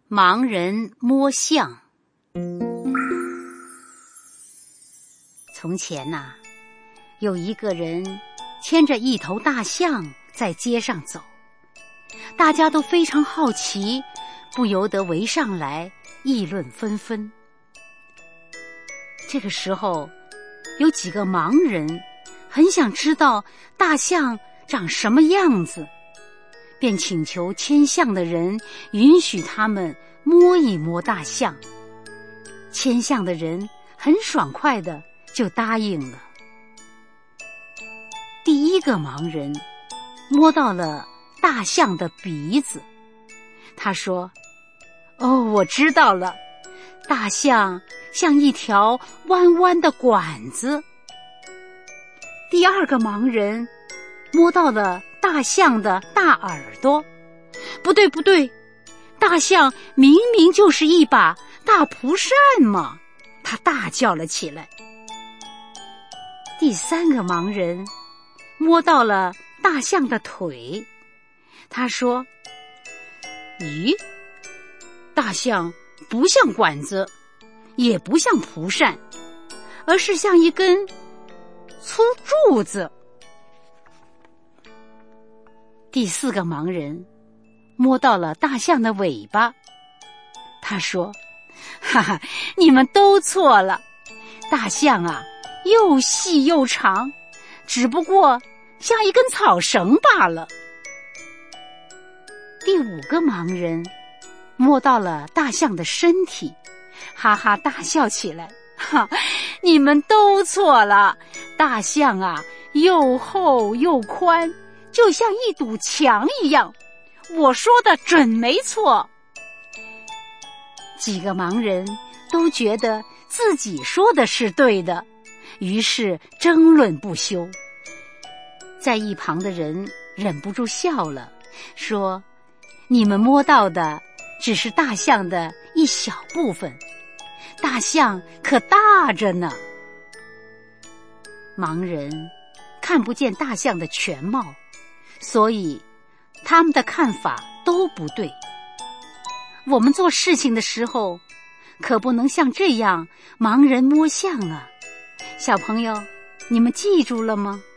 盲人摸象。从前呐，有一个人牵着一头大象在街上走，大家都非常好奇，不由得围上来议论纷纷。这个时候，有几个盲人很想知道大象长什么样子，便请求牵象的人允许他们摸一摸大象。牵象的人很爽快的就答应了。第一个盲人摸到了大象的鼻子，他说：“哦，我知道了，大象像一条弯弯的管子。”第二个盲人摸到了大象的大耳朵，不对，大象明明就是一把大蒲扇嘛，他大叫了起来。第三个盲人摸到了大象的腿，他说：“咦，大象不像管子，也不像蒲扇，而是像一根粗柱子。”第四个盲人摸到了大象的尾巴，他说：“哈哈，你们都错了，大象啊，又细又长，只不过像一根草绳罢了。”第五个盲人摸到了大象的身体，哈哈大笑起来：“哈，你们都错了，大象啊，又厚又宽，就像一堵墙一样，我说的准没错。”几个盲人都觉得自己说的是对的，于是争论不休。在一旁的人忍不住笑了，说：“你们摸到的只是大象的一小部分，大象可大着呢。”盲人看不见大象的全貌，所以他们的看法都不对。我们做事情的时候，可不能像这样盲人摸象啊！小朋友，你们记住了吗？